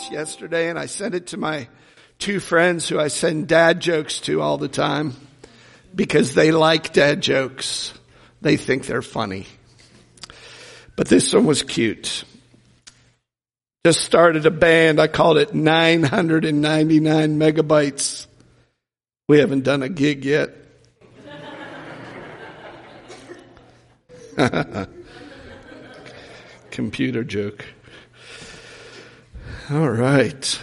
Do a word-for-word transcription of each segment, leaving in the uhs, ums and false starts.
this yesterday, and I sent it to my two friends who I send dad jokes to all the time because they like dad jokes. They think they're funny. But this one was cute. Just started a band. I called it nine hundred ninety-nine megabytes. We haven't done a gig yet. Computer joke. All right.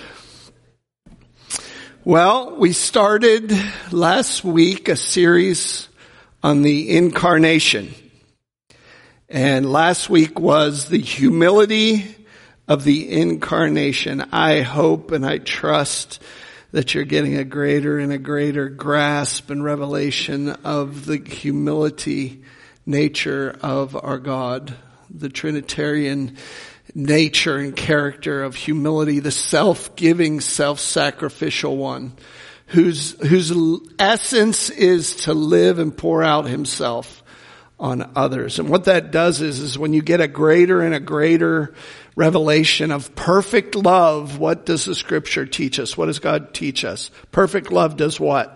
Well, we started last week a series on the incarnation. And last week was the humility of the incarnation. I hope and I trust that you're getting a greater and a greater grasp and revelation of the humility nature of our God, the Trinitarian nature and character of humility, the self-giving, self-sacrificial one, whose whose essence is to live and pour out himself on others. And what that does is, is when you get a greater and a greater revelation of perfect love, what does the scripture teach us? What does God teach us? Perfect love does what?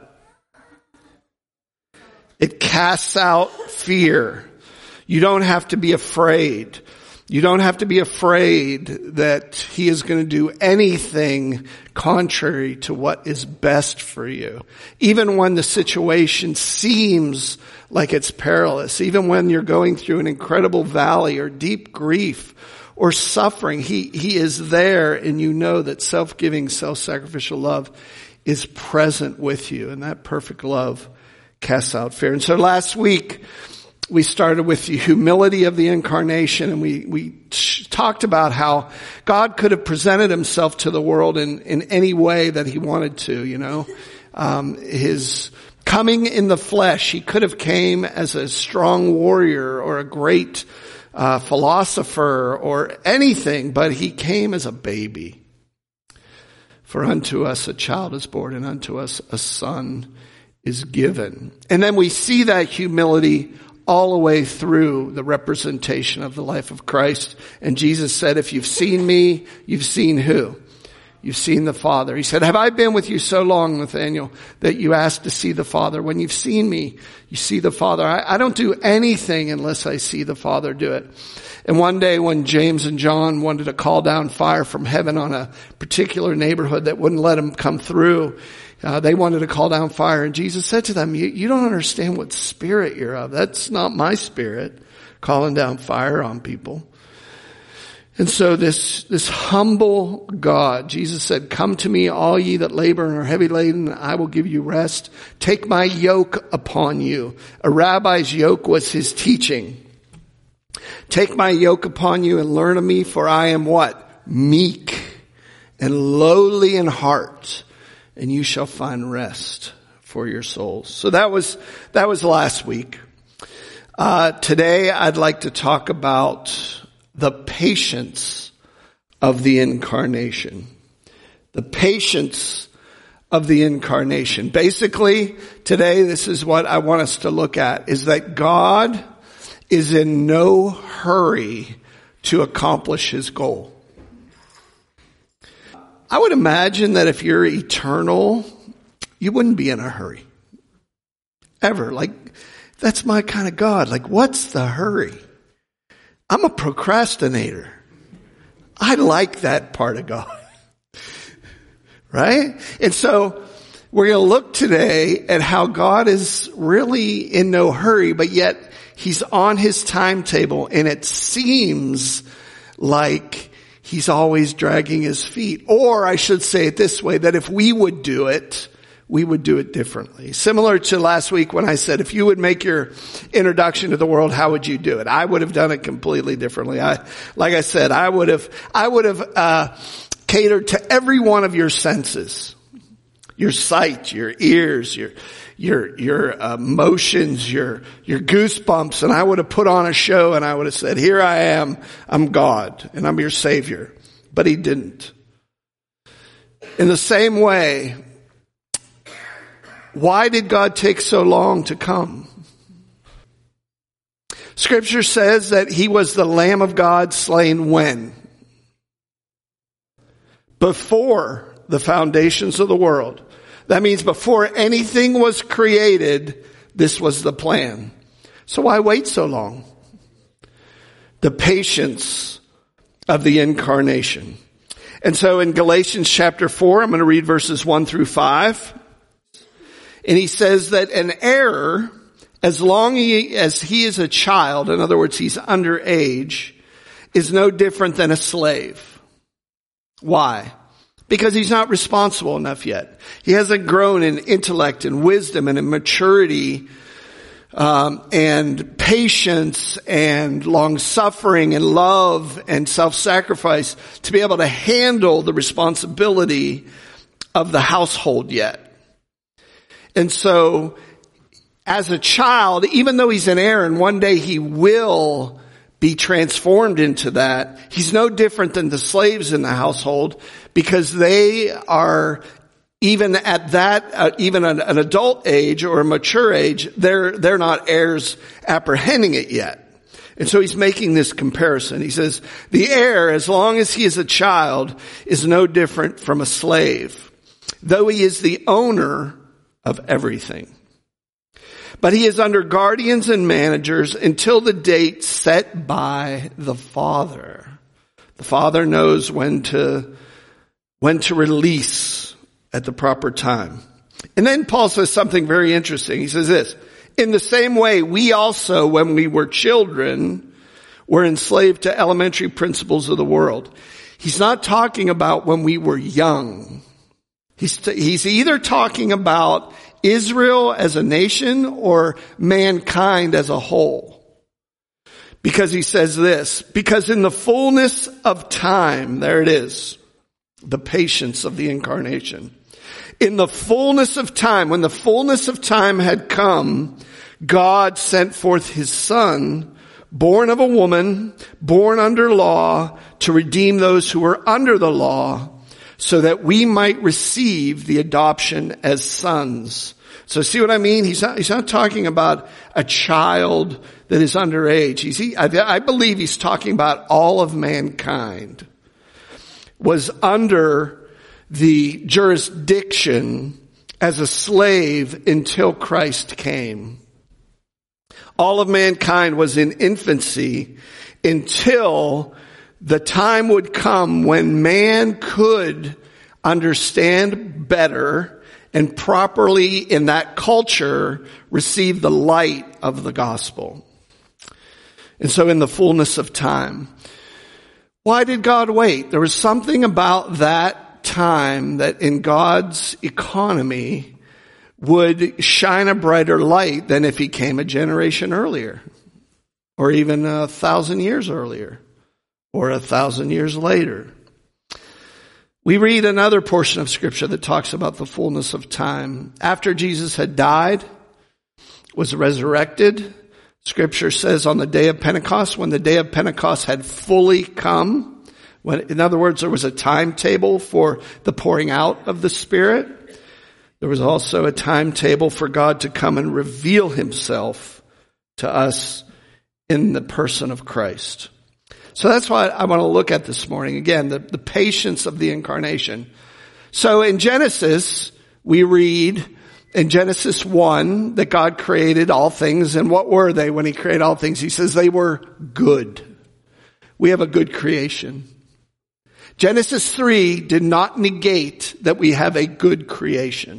It casts out fear. You don't have to be afraid. You don't have to be afraid that he is going to do anything contrary to what is best for you. Even when the situation seems like it's perilous, even when you're going through an incredible valley or deep grief or suffering, he, he is there, and you know that self-giving, self-sacrificial love is present with you, and that perfect love casts out fear. And so last week, we started with the humility of the incarnation, and we, we talked about how God could have presented himself to the world in, in any way that he wanted to, you know. Um, his coming in the flesh, he could have came as a strong warrior or a great uh, philosopher or anything, but he came as a baby. For unto us a child is born, and unto us a son is given. And then we see that humility all the way through the representation of the life of Christ. And Jesus said, if you've seen me, you've seen who? You've seen the Father. He said, have I been with you so long, Nathaniel, that you asked to see the Father? When you've seen me, you see the Father. I, I don't do anything unless I see the Father do it. And one day when James and John wanted to call down fire from heaven on a particular neighborhood that wouldn't let them come through, Uh, they wanted to call down fire, and Jesus said to them, you, you don't understand what spirit you're of. That's not my spirit, calling down fire on people. And so this, this humble God, Jesus said, come to me, all ye that labor and are heavy laden, and I will give you rest. Take my yoke upon you. A rabbi's yoke was his teaching. Take my yoke upon you and learn of me, for I am what? Meek and lowly in heart, and you shall find rest for your souls. So that was, that was last week. Uh, today I'd like to talk about the patience of the incarnation. The patience of the incarnation. Basically, today this is what I want us to look at, is that God is in no hurry to accomplish his goal. I would imagine that if you're eternal, you wouldn't be in a hurry. Ever. Like, that's my kind of God. Like, what's the hurry? I'm a procrastinator. I like that part of God. Right? And so, we're going to look today at how God is really in no hurry, but yet he's on his timetable, and it seems like he's always dragging his feet. Or I should say it this way, that if we would do it, we would do it differently. Similar to last week when I said, if you would make your introduction to the world, how would you do it? I would have done it completely differently. I, like I said, I would have, I would have, uh, catered to every one of your senses. Your sight, your ears, your, your, your uh, emotions, your, your goosebumps. And I would have put on a show, and I would have said, here I am, I'm God, and I'm your Savior. But he didn't. In the same way, why did God take so long to come? Scripture says that he was the Lamb of God slain when? before the foundations of the world. That means before anything was created, this was the plan. So why wait so long? The patience of the incarnation. And so in Galatians chapter four, I'm going to read verses one through five. And he says that an heir, as long as he is a child, in other words, he's underage, is no different than a slave. Why? Because he's not responsible enough yet. He hasn't grown in intellect and wisdom and in maturity, um, and patience and long-suffering and love and self-sacrifice to be able to handle the responsibility of the household yet. And so, as a child, even though he's an heir and one day he will be transformed into that, he's no different than the slaves in the household, because they are, even at that, uh, even an, an adult age or a mature age, they're, they're not heirs apprehending it yet. And so he's making this comparison. He says, the heir, as long as he is a child, is no different from a slave, though he is the owner of everything. But he is under guardians and managers until the date set by the Father. The Father knows when to, when to release at the proper time. And then Paul says something very interesting. He says this, in the same way, we also, when we were children, were enslaved to elementary principles of the world. He's not talking about when we were young. He's, t- he's either talking about Israel as a nation or mankind as a whole. Because he says this, because in the fullness of time, there it is, the patience of the incarnation. In the fullness of time, when the fullness of time had come, God sent forth his Son, born of a woman, born under law, to redeem those who were under the law, so that we might receive the adoption as sons. So see what I mean? He's not, he's not talking about a child that is underage. He's, he, I, I believe he's talking about all of mankind was under the jurisdiction as a slave until Christ came. All of mankind was in infancy until the time would come when man could understand better and properly in that culture receive the light of the gospel. And so in the fullness of time. Why did God wait? There was something about that time that in God's economy would shine a brighter light than if he came a generation earlier, or even a thousand years earlier, or a thousand years later. We read another portion of Scripture that talks about the fullness of time. After Jesus had died, was resurrected, Scripture says on the day of Pentecost, when the day of Pentecost had fully come, when, in other words, there was a timetable for the pouring out of the Spirit, there was also a timetable for God to come and reveal himself to us in the person of Christ. So that's what I want to look at this morning. Again, the, the patience of the incarnation. So in Genesis, we read in Genesis one that God created all things. And what were they when he created all things? He says they were good. We have a good creation. Genesis three did not negate that we have a good creation.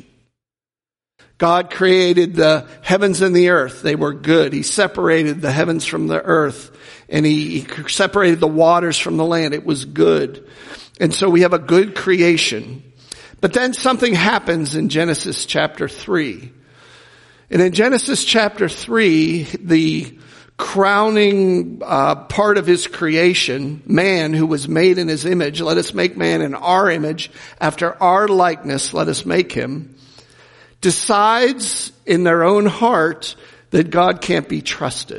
God created the heavens and the earth. They were good. He separated the heavens from the earth, and he, he separated the waters from the land. It was good. And so we have a good creation. But then something happens in Genesis chapter three. And in Genesis chapter three, the crowning uh, part of his creation, man who was made in his image, let us make man in our image, after our likeness, let us make him, decides in their own heart that God can't be trusted.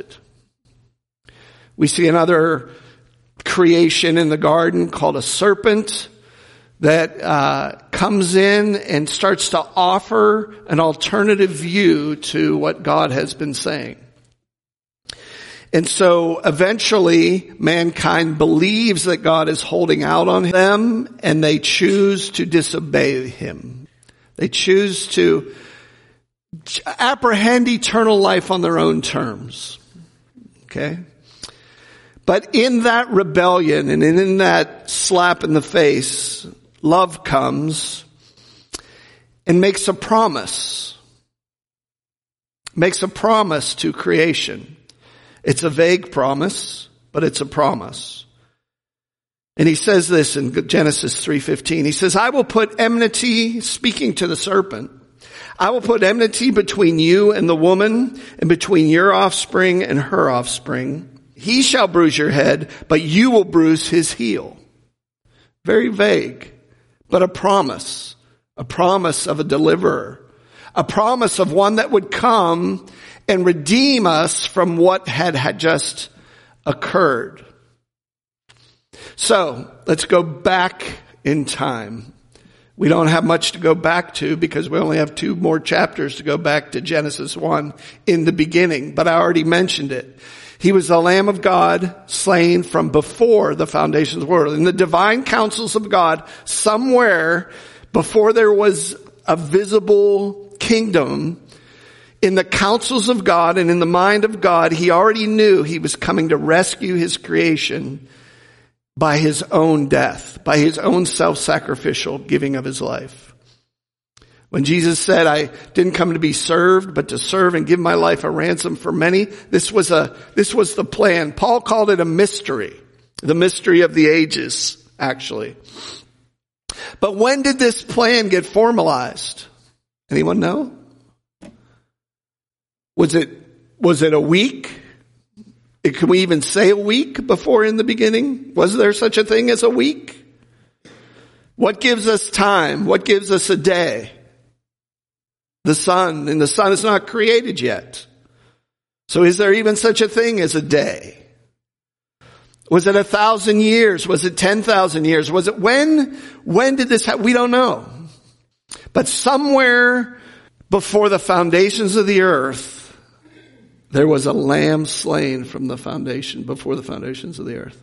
We see another creation in the garden called a serpent that uh comes in and starts to offer an alternative view to what God has been saying. And so eventually mankind believes that God is holding out on them, and they choose to disobey him. They choose to apprehend eternal life on their own terms. Okay? But in that rebellion and in that slap in the face, love comes and makes a promise. Makes a promise to creation. It's a vague promise, but it's a promise. And he says this in Genesis three fifteen. He says, I will put enmity, speaking to the serpent, I will put enmity between you and the woman, and between your offspring and her offspring. He shall bruise your head, but you will bruise his heel. Very vague, but a promise. A promise of a deliverer. A promise of one that would come and redeem us from what had, had just occurred. So, let's go back in time. We don't have much to go back to because we only have two more chapters to go back to Genesis one in the beginning, but I already mentioned it. He was the Lamb of God slain from before the foundations of the world. In the divine counsels of God, somewhere before there was a visible kingdom, in the counsels of God and in the mind of God, he already knew he was coming to rescue his creation by his own death, by his own self-sacrificial giving of his life. When Jesus said, I didn't come to be served, but to serve and give my life a ransom for many, this was a, this was the plan. Paul called it a mystery, the mystery of the ages, actually. But when did this plan get formalized? Anyone know? Was it, was it a week? Can we even say a week before in the beginning? Was there such a thing as a week? What gives us time? What gives us a day? The sun, and the sun is not created yet. So is there even such a thing as a day? Was it a thousand years? Was it ten thousand years? Was it when? When did this happen? We don't know. But somewhere before the foundations of the earth, there was a lamb slain from the foundation, before the foundations of the earth.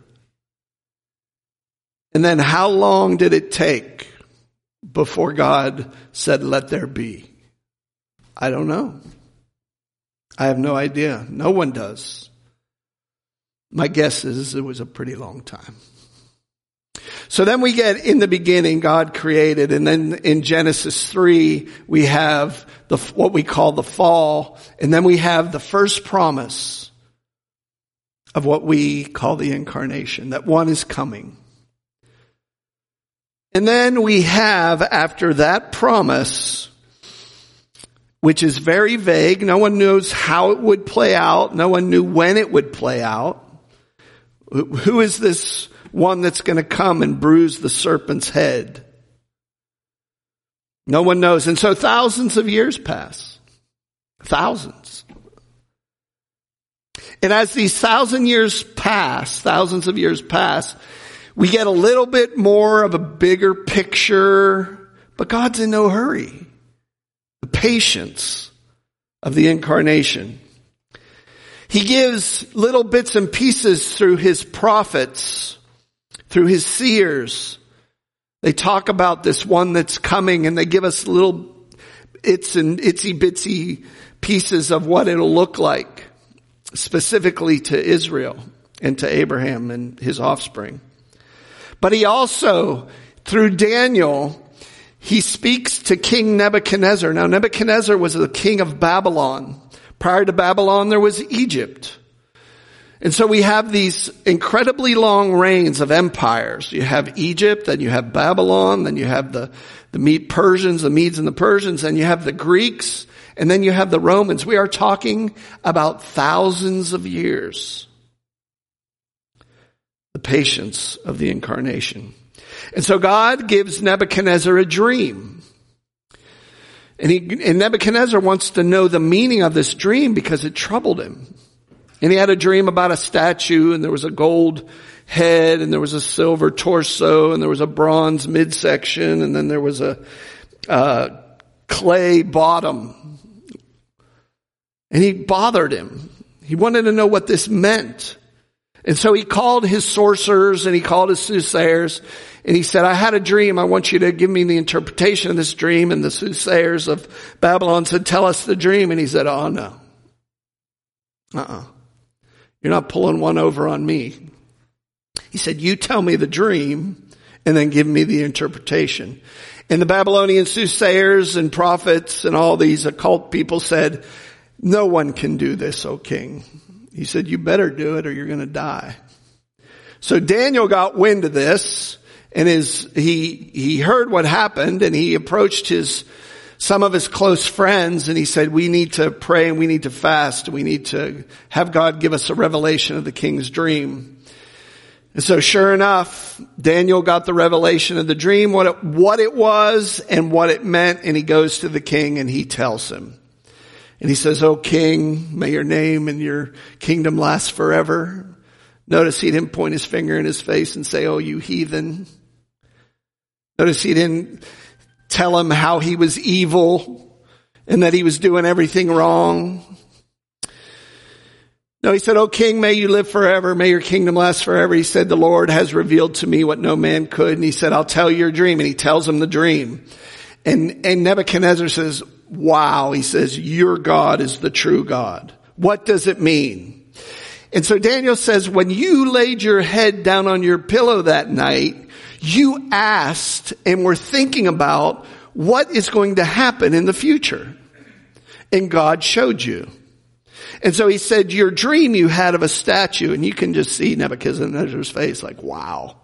And then how long did it take before God said, let there be? I don't know. I have no idea. No one does. My guess is it was a pretty long time. So then we get in the beginning, God created, and then in Genesis three, we have the, what we call the fall, and then we have the first promise of what we call the incarnation, that one is coming. And then we have, after that promise, which is very vague, no one knows how it would play out, no one knew when it would play out. Who is this one that's going to come and bruise the serpent's head? No one knows. And so thousands of years pass. Thousands. And as these thousand years pass, thousands of years pass, we get a little bit more of a bigger picture, but God's in no hurry. The patience of the incarnation. He gives little bits and pieces through his prophets, through his seers. They talk about this one that's coming, and they give us little its and itsy bitsy pieces of what it'll look like, specifically to Israel and to Abraham and his offspring. But he also, through Daniel, he speaks to King Nebuchadnezzar. Now, Nebuchadnezzar was the king of Babylon. Prior to Babylon, there was Egypt. And so we have these incredibly long reigns of empires. You have Egypt, then you have Babylon, then you have the, the Mede Persians, the Medes and the Persians, then you have the Greeks, and then you have the Romans. We are talking about thousands of years. The patience of the incarnation. And so God gives Nebuchadnezzar a dream. And, he, and Nebuchadnezzar wants to know the meaning of this dream because it troubled him. And he had a dream about a statue, and there was a gold head, and there was a silver torso, and there was a bronze midsection, and then there was a uh, clay bottom. And he bothered him. He wanted to know what this meant. And so he called his sorcerers and he called his soothsayers and he said, I had a dream. I want you to give me the interpretation of this dream. And the soothsayers of Babylon said, tell us the dream. And he said, oh no. Uh-uh. You're not pulling one over on me. He said, you tell me the dream and then give me the interpretation. And the Babylonian soothsayers and prophets and all these occult people said, no one can do this, O king. He said, you better do it or you're going to die. So Daniel got wind of this and his, he, he heard what happened and he approached his, some of his close friends and he said, we need to pray and we need to fast. We need to have God give us a revelation of the king's dream. And so sure enough, Daniel got the revelation of the dream, what it, what it was and what it meant. And he goes to the king and he tells him. And he says, O king, may your name and your kingdom last forever. Notice he didn't point his finger in his face and say, oh, you heathen. Notice he didn't tell him how he was evil and that he was doing everything wrong. No, he said, O king, may you live forever. May your kingdom last forever. He said, the Lord has revealed to me what no man could. And he said, I'll tell you your dream. And he tells him the dream. And, and Nebuchadnezzar says, wow, he says, your God is the true God. What does it mean? And so Daniel says, when you laid your head down on your pillow that night, you asked and were thinking about what is going to happen in the future. And God showed you. And so he said, your dream you had of a statue, and you can just see Nebuchadnezzar's face like, wow,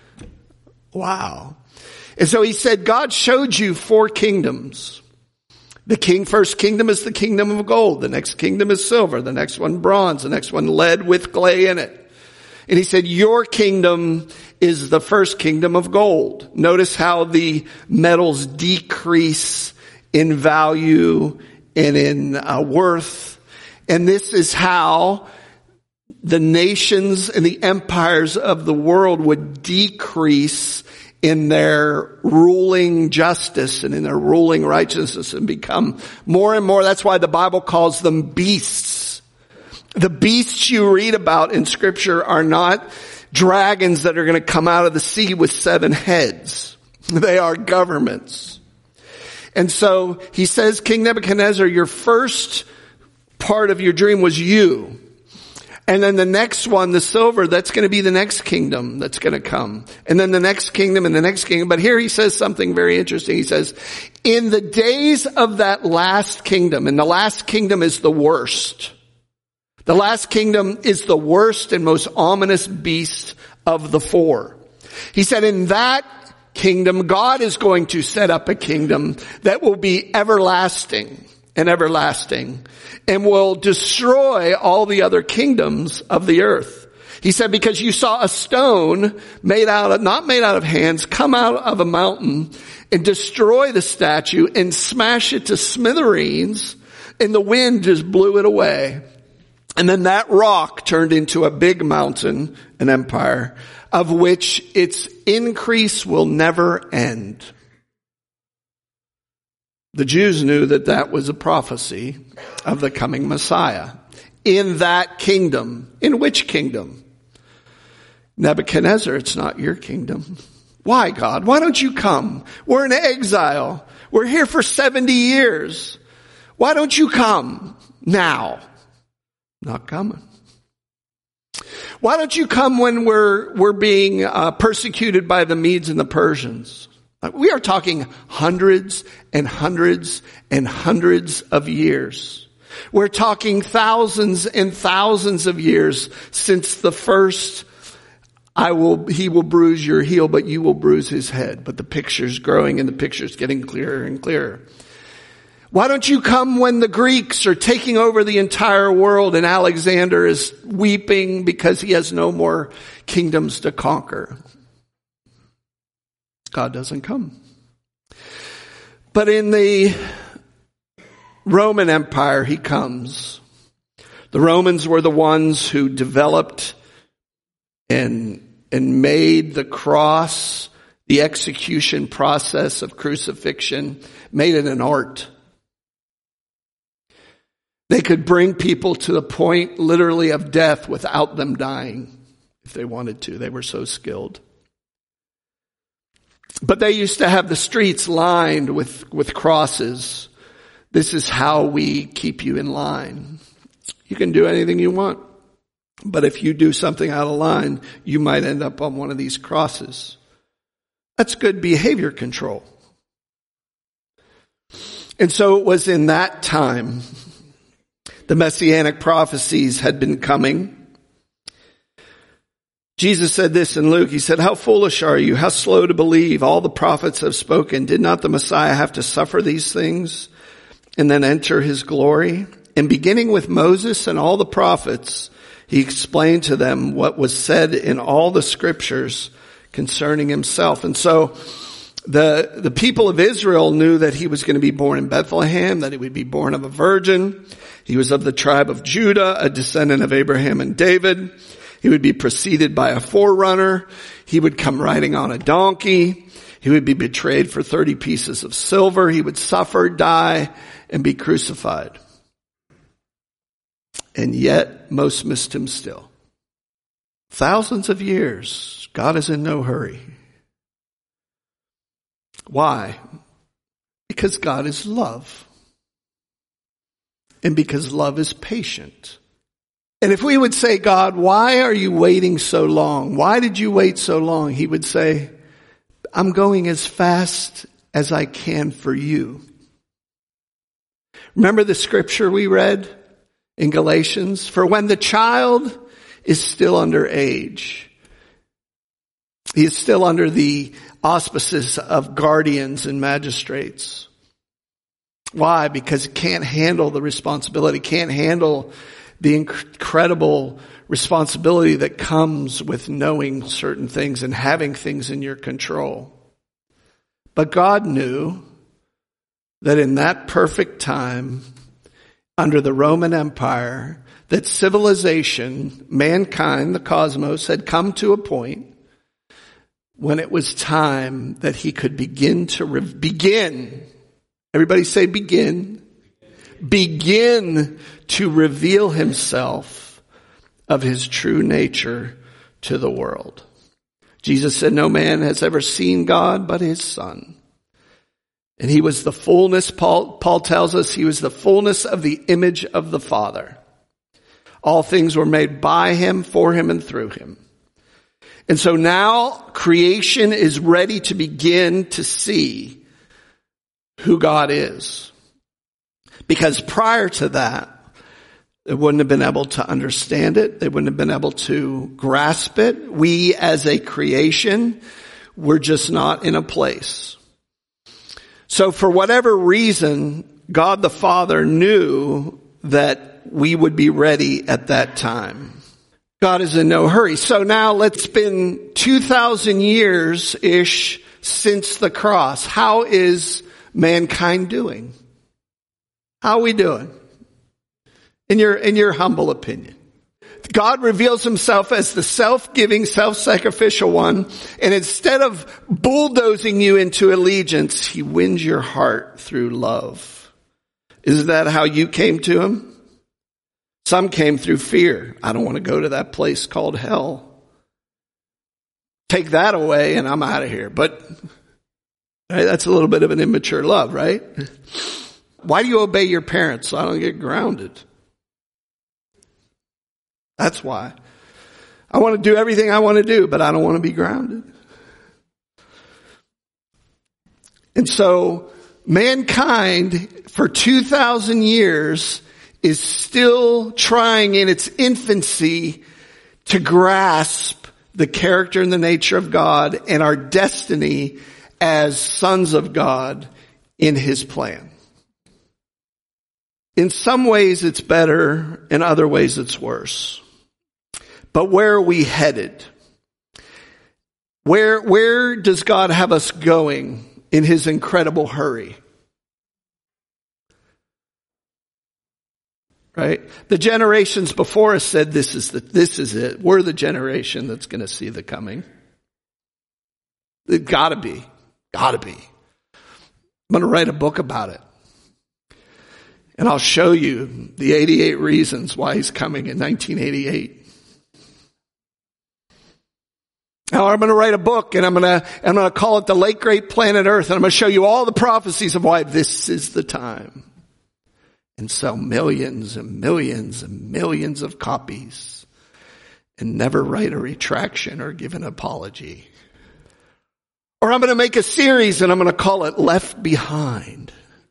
wow. And so he said, God showed you four kingdoms. The king, first kingdom is the kingdom of gold. The next kingdom is silver. The next one bronze. The next one lead with clay in it. And he said, your kingdom is the first kingdom of gold. Notice how the metals decrease in value and in uh, worth. And this is how the nations and the empires of the world would decrease in their ruling justice and in their ruling righteousness and become more and more. That's why the Bible calls them beasts. The beasts you read about in Scripture are not dragons that are going to come out of the sea with seven heads. They are governments. And so he says, King Nebuchadnezzar, your first part of your dream was you. And then the next one, the silver, that's going to be the next kingdom that's going to come. And then the next kingdom and the next kingdom. But here he says something very interesting. He says, in the days of that last kingdom, and the last kingdom is the worst. The last kingdom is the worst and most ominous beast of the four. He said, in that kingdom, God is going to set up a kingdom that will be everlasting and everlasting, and will destroy all the other kingdoms of the earth. He said, because you saw a stone made out of, not made out of hands, come out of a mountain and destroy the statue and smash it to smithereens, and the wind just blew it away. And then that rock turned into a big mountain, an empire, of which its increase will never end. The Jews knew that that was a prophecy of the coming Messiah. In that kingdom. In which kingdom? Nebuchadnezzar, it's not your kingdom. Why, God? Why don't you come? We're in exile. We're here for seventy years. Why don't you come now? Not coming. Why don't you come when we're, we're being uh, persecuted by the Medes and the Persians? We are talking hundreds and hundreds and hundreds of years. We're talking thousands and thousands of years since the first, I will, he will bruise your heel, but you will bruise his head. But the picture's growing and the picture's getting clearer and clearer. Why don't you come when the Greeks are taking over the entire world and Alexander is weeping because he has no more kingdoms to conquer? God doesn't come. But in the Roman Empire, he comes. The Romans were the ones who developed and, and made the cross, the execution process of crucifixion, made it an art. They could bring people to the point literally of death without them dying if they wanted to. They were so skilled. But they used to have the streets lined with, with crosses. This is how we keep you in line. You can do anything you want. But if you do something out of line, you might end up on one of these crosses. That's good behavior control. And so it was in that time, the messianic prophecies had been coming. Jesus said this in Luke. He said, "How foolish are you? How slow to believe? All the prophets have spoken. Did not the Messiah have to suffer these things and then enter his glory?" And beginning with Moses and all the prophets, he explained to them what was said in all the scriptures concerning himself. And so the, the people of Israel knew that he was going to be born in Bethlehem, that he would be born of a virgin. He was of the tribe of Judah, a descendant of Abraham and David. He would be preceded by a forerunner. He would come riding on a donkey. He would be betrayed for thirty pieces of silver. He would suffer, die, and be crucified. And yet, most missed him still. Thousands of years, God is in no hurry. Why? Because God is love. And because love is patient. And if we would say, "God, why are you waiting so long? Why did you wait so long?" He would say, "I'm going as fast as I can for you." Remember the scripture we read in Galatians? "For when the child is still under age," he is still under the auspices of guardians and magistrates. Why? Because he can't handle the responsibility, can't handle the incredible responsibility that comes with knowing certain things and having things in your control. But God knew that in that perfect time, under the Roman Empire, that civilization, mankind, the cosmos, had come to a point when it was time that he could begin to re- begin. Everybody say begin. Begin to reveal himself of his true nature to the world. Jesus said, "No man has ever seen God but his Son." And he was the fullness, Paul, Paul tells us, he was the fullness of the image of the Father. All things were made by him, for him, and through him. And so now creation is ready to begin to see who God is. Because prior to that, they wouldn't have been able to understand it. They wouldn't have been able to grasp it. We as a creation were just not in a place. So for whatever reason, God the Father knew that we would be ready at that time. God is in no hurry. So now it's been two thousand years-ish since the cross. How is mankind doing? How are we doing? In your, in your humble opinion. God reveals himself as the self-giving, self-sacrificial one. And instead of bulldozing you into allegiance, he wins your heart through love. Is that how you came to him? Some came through fear. I don't want to go to that place called hell. Take that away and I'm out of here. But right, that's a little bit of an immature love, right? Why do you obey your parents so I don't get grounded? That's why. I want to do everything I want to do, but I don't want to be grounded. And so mankind for two thousand years is still trying in its infancy to grasp the character and the nature of God and our destiny as sons of God in his plan. In some ways it's better, in other ways it's worse. But where are we headed? Where, where does God have us going in his incredible hurry? Right? The generations before us said this is the, this is it. We're the generation that's going to see the coming. It gotta be. Gotta be. I'm going to write a book about it. And I'll show you the eighty-eight reasons why he's coming in nineteen eighty-eight. Now I'm going to write a book, and I'm going to, I'm going to call it The Late Great Planet Earth, and I'm going to show you all the prophecies of why this is the time. And sell millions and millions and millions of copies, and never write a retraction or give an apology. Or I'm going to make a series, and I'm going to call it Left Behind.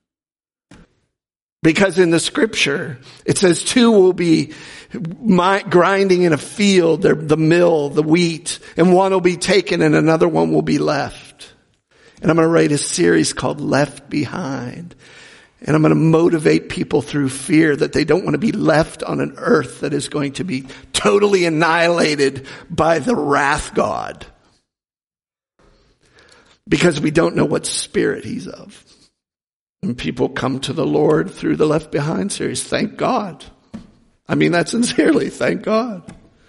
Because in the scripture, it says two will be grinding in a field, the mill, the wheat, and one will be taken and another one will be left. And I'm going to write a series called Left Behind. And I'm going to motivate people through fear that they don't want to be left on an earth that is going to be totally annihilated by the wrath God. Because we don't know what spirit he's of. And people come to the Lord through the Left Behind series. Thank God. I mean that sincerely. Thank God.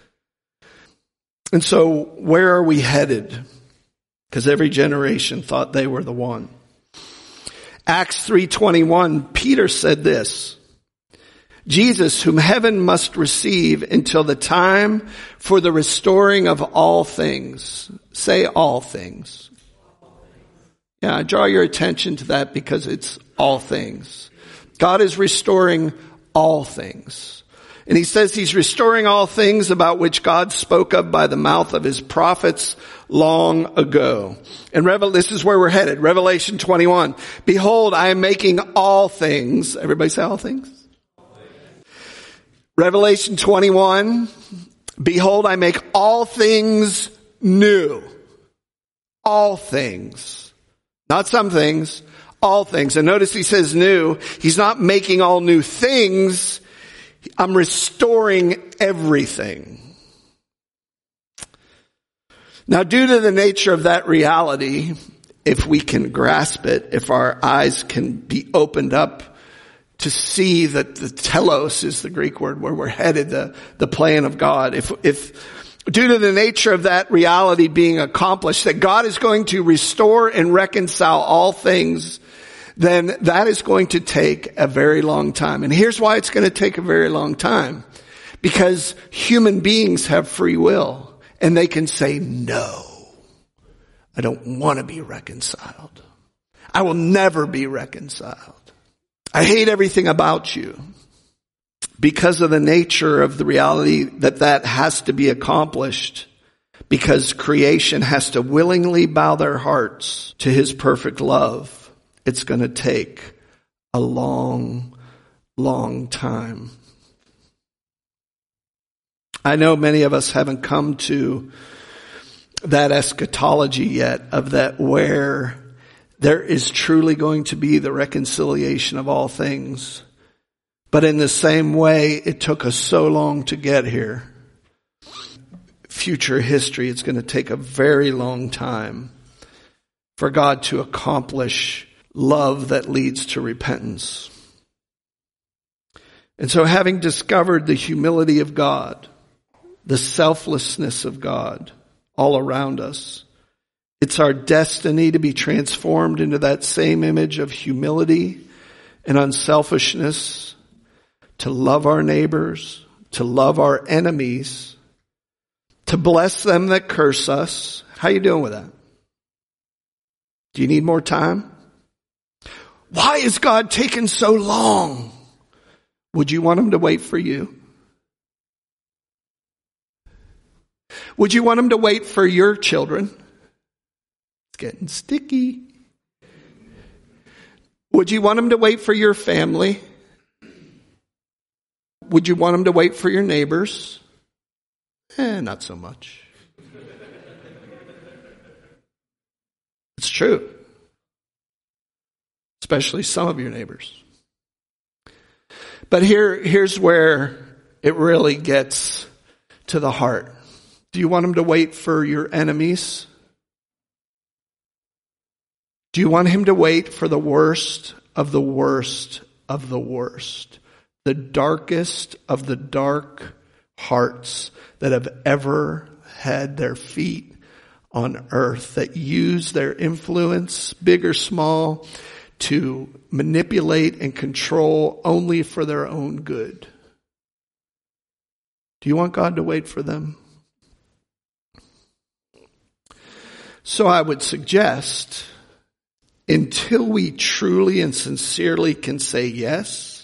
And so where are we headed? Because every generation thought they were the one. Acts three twenty-one, Peter said this, Jesus, whom heaven must receive until the time for the restoring of all things. Say all things. Yeah, I draw your attention to that because it's all things. God is restoring all things. And he says he's restoring all things about which God spoke of by the mouth of his prophets long ago. And Revel- this is where we're headed. Revelation twenty-one. Behold, I am making all things. Everybody say all things? All things. Revelation twenty-one. Behold, I make all things new. All things. Not some things, all things. And notice he says new. He's not making all new things. I'm restoring everything. Now, due to the nature of that reality, if we can grasp it, if our eyes can be opened up to see that the telos is the Greek word where we're headed, the, the plan of God, if, if, due to the nature of that reality being accomplished, that God is going to restore and reconcile all things, then that is going to take a very long time. And here's why it's going to take a very long time. Because human beings have free will, and they can say, no, I don't want to be reconciled. I will never be reconciled. I hate everything about you. Because of the nature of the reality that that has to be accomplished, because creation has to willingly bow their hearts to his perfect love, it's going to take a long, long time. I know many of us haven't come to that eschatology yet of that where there is truly going to be the reconciliation of all things. But in the same way, it took us so long to get here. Future history, it's going to take a very long time for God to accomplish love that leads to repentance. And so having discovered the humility of God, the selflessness of God all around us, it's our destiny to be transformed into that same image of humility and unselfishness, to love our neighbors, to love our enemies, to bless them that curse us. How you doing with that? Do you need more time? Why is God taking so long? Would you want him to wait for you? Would you want him to wait for your children? It's getting sticky. Would you want him to wait for your family? Would you want him to wait for your neighbors? Eh, not so much. It's true. Especially some of your neighbors. But here, here's where it really gets to the heart. Do you want him to wait for your enemies? Do you want him to wait for the worst of the worst of the worst? The darkest of the dark hearts that have ever had their feet on earth, that use their influence, big or small, to manipulate and control only for their own good. Do you want God to wait for them? So I would suggest, until we truly and sincerely can say yes,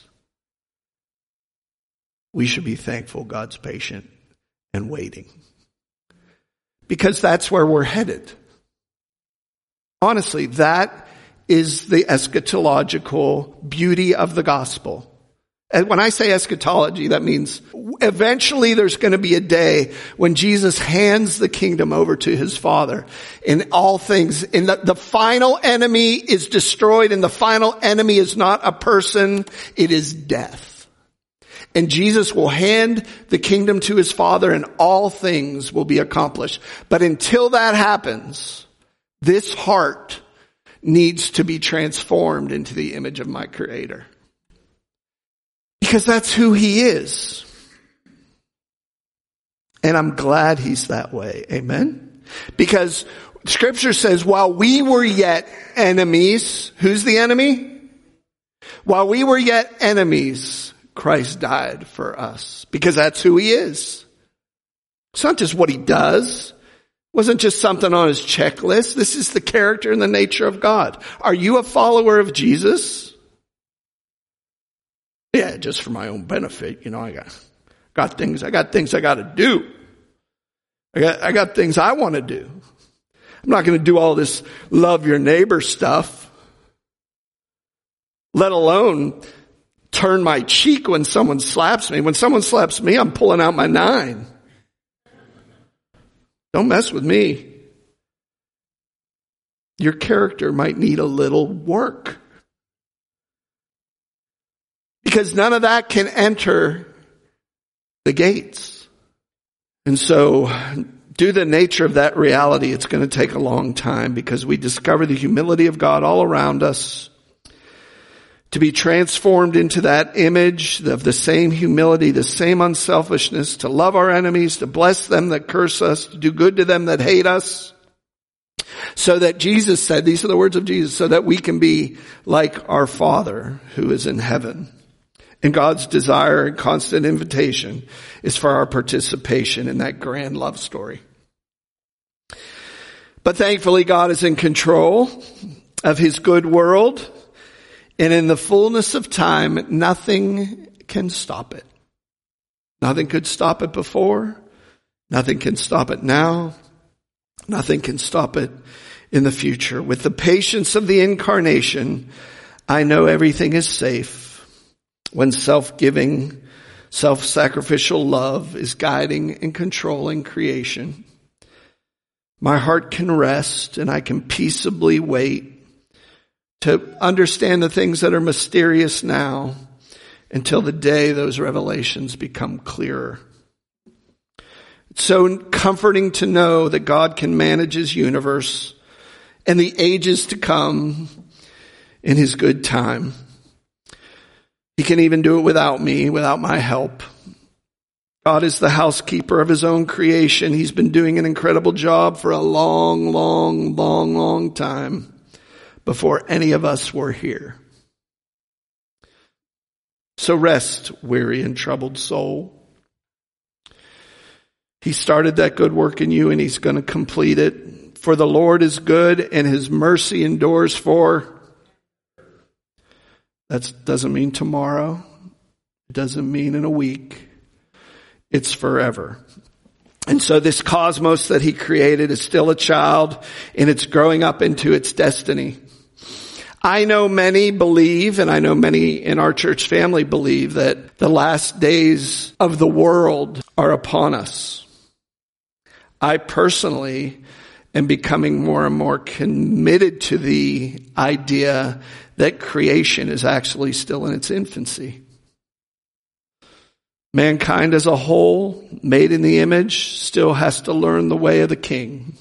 we should be thankful God's patient and waiting. Because that's where we're headed. Honestly, that is the eschatological beauty of the gospel. And when I say eschatology, that means eventually there's going to be a day when Jesus hands the kingdom over to his Father in all things. And the, the final enemy is destroyed, and the final enemy is not a person, it is death. And Jesus will hand the kingdom to his Father, and all things will be accomplished. But until that happens, this heart needs to be transformed into the image of my Creator. Because that's who he is. And I'm glad he's that way. Amen? Because Scripture says, while we were yet enemies, who's the enemy? While we were yet enemies, Christ died for us. Because that's who he is. It's not just what he does. It wasn't just something on his checklist. This is the character and the nature of God. Are you a follower of Jesus? Yeah, just for my own benefit. You know, I got, got things, I got things I got to do. I got, I got things I want to do. I'm not going to do all this love your neighbor stuff. Let alone turn my cheek when someone slaps me. When someone slaps me, I'm pulling out my nine. Don't mess with me. Your character might need a little work. Because none of that can enter the gates. And so, due to the nature of that reality, it's going to take a long time, because we discover the humility of God all around us. To be transformed into that image of the same humility, the same unselfishness, to love our enemies, to bless them that curse us, to do good to them that hate us. So that Jesus said, these are the words of Jesus, so that we can be like our Father who is in heaven. And God's desire and constant invitation is for our participation in that grand love story. But thankfully, God is in control of his good world. And in the fullness of time, nothing can stop it. Nothing could stop it before. Nothing can stop it now. Nothing can stop it in the future. With the patience of the incarnation, I know everything is safe. When self-giving, self-sacrificial love is guiding and controlling creation, my heart can rest and I can peaceably wait to understand the things that are mysterious now until the day those revelations become clearer. It's so comforting to know that God can manage his universe and the ages to come in his good time. He can even do it without me, without my help. God is the housekeeper of his own creation. He's been doing an incredible job for a long, long, long, long time before any of us were here. So rest, weary and troubled soul. He started that good work in you, and he's going to complete it. For the Lord is good, and his mercy endures for. That doesn't mean tomorrow. It doesn't mean in a week. It's forever. And so this cosmos that he created is still a child, and it's growing up into its destiny. I know many believe, and I know many in our church family believe, that the last days of the world are upon us. I personally am becoming more and more committed to the idea that creation is actually still in its infancy. Mankind as a whole, made in the image, still has to learn the way of the King.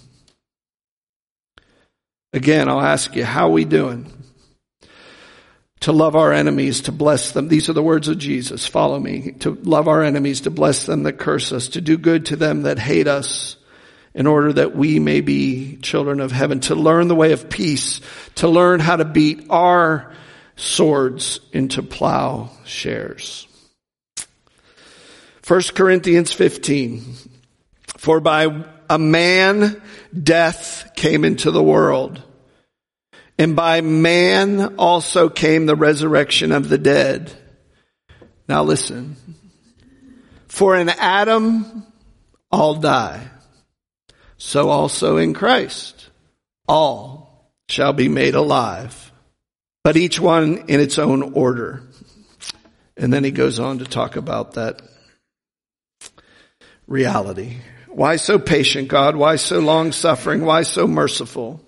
Again, I'll ask you, how are we doing? To love our enemies, to bless them. These are the words of Jesus. Follow me. To love our enemies, to bless them that curse us, to do good to them that hate us, in order that we may be children of heaven, to learn the way of peace, to learn how to beat our swords into plowshares. First Corinthians fifteen. For by a man death came into the world, and by man also came the resurrection of the dead. Now listen. For in Adam all die, so also in Christ all shall be made alive, but each one in its own order. And then he goes on to talk about that reality. Why so patient, God? Why so long-suffering? Why so merciful?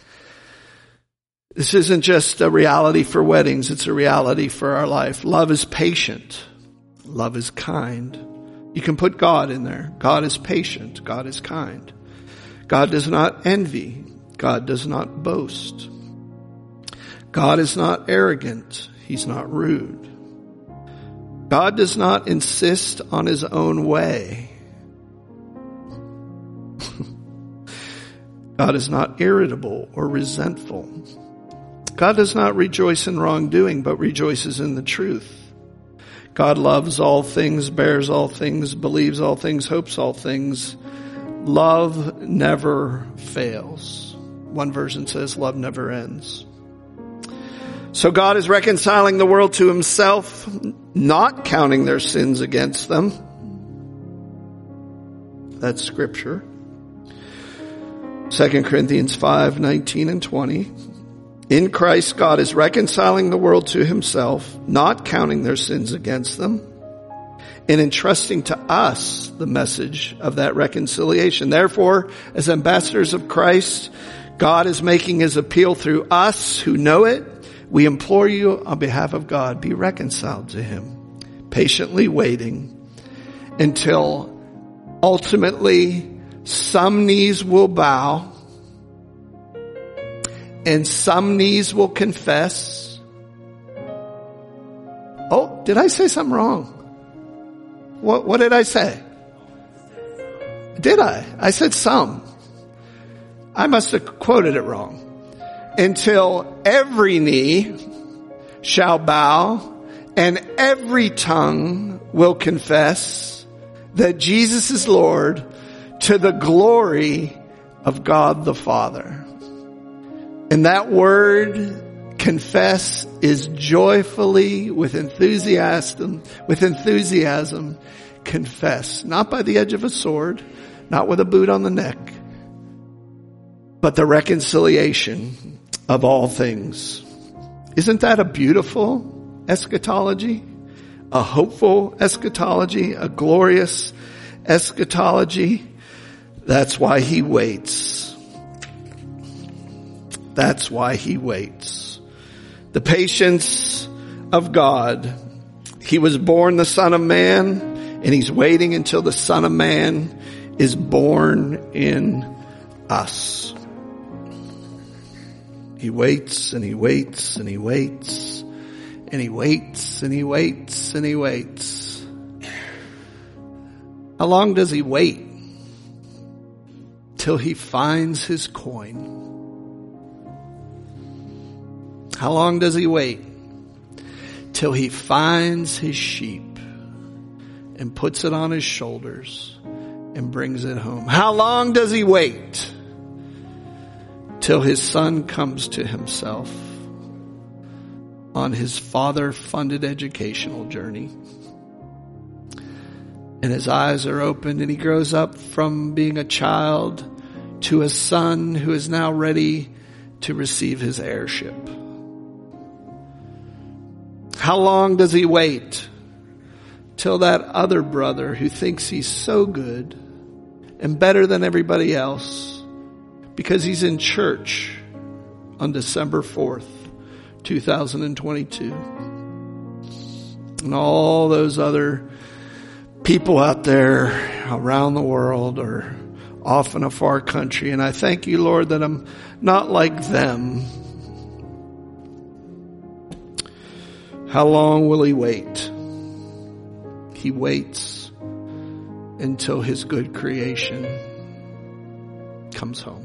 This isn't just a reality for weddings. It's a reality for our life. Love is patient. Love is kind. You can put God in there. God is patient. God is kind. God does not envy. God does not boast. God is not arrogant. He's not rude. God does not insist on his own way. God is not irritable or resentful. God does not rejoice in wrongdoing, but rejoices in the truth. God loves all things, bears all things, believes all things, hopes all things. Love never fails. One version says love never ends. So God is reconciling the world to himself, not counting their sins against them. That's scripture. Second Corinthians five, nineteen and twenty. In Christ, God is reconciling the world to himself, not counting their sins against them, and entrusting to us the message of that reconciliation. Therefore, as ambassadors of Christ, God is making his appeal through us who know it. We implore you on behalf of God, be reconciled to him, patiently waiting until ultimately some knees will bow and some knees will confess. Oh, did I say something wrong? What, what did I say? Did I? I said some. I must have quoted it wrong. Until every knee shall bow and every tongue will confess that Jesus is Lord, to the glory of God the Father. And that word, confess, is joyfully, with enthusiasm, with enthusiasm, confess. Not by the edge of a sword, not with a boot on the neck, but the reconciliation of all things. Isn't that a beautiful eschatology? A hopeful eschatology, a glorious eschatology. That's why he waits. That's why he waits. The patience of God. He was born the Son of Man, and he's waiting until the Son of Man is born in us. He waits and he waits and he waits and he waits and he waits and he waits. How long does he wait? Till he finds his coin. How long does he wait? Till he finds his sheep and puts it on his shoulders and brings it home. How long does he wait? Till his son comes to himself on his father-funded educational journey. And his eyes are opened and he grows up from being a child to a son who is now ready to receive his heirship. How long does he wait? Till that other brother who thinks he's so good and better than everybody else because he's in church on December fourth, two thousand twenty-two. And all those other people out there around the world or off in a far country. And I thank you, Lord, that I'm not like them. How long will he wait? He waits until his good creation comes home.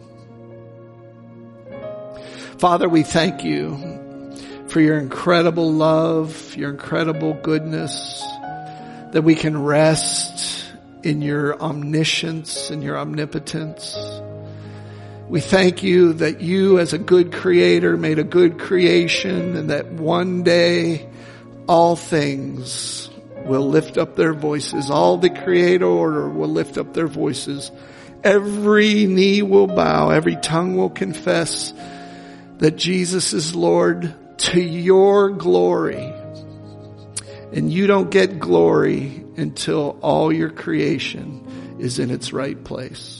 Father, we thank you for your incredible love, your incredible goodness, that we can rest in your omniscience and your omnipotence. We thank you that you, as a good creator, made a good creation, and that one day all things will lift up their voices. All the creator order will lift up their voices. Every knee will bow, every tongue will confess that Jesus is Lord, to your glory. And you don't get glory until all your creation is in its right place.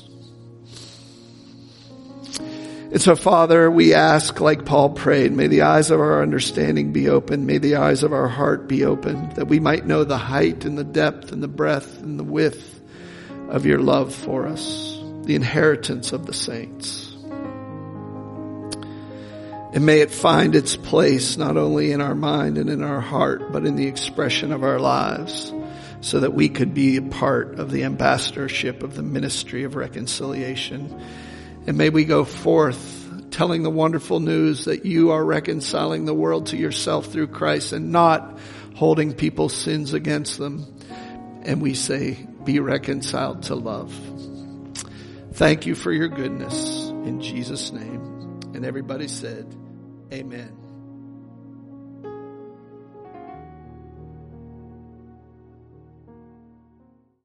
And so, Father, we ask, like Paul prayed, may the eyes of our understanding be open, may the eyes of our heart be open, that we might know the height and the depth and the breadth and the width of your love for us, the inheritance of the saints. And may it find its place not only in our mind and in our heart, but in the expression of our lives, so that we could be a part of the ambassadorship of the ministry of reconciliation. And may we go forth telling the wonderful news that you are reconciling the world to yourself through Christ and not holding people's sins against them. And we say, be reconciled to love. Thank you for your goodness in Jesus' name. And everybody said, amen.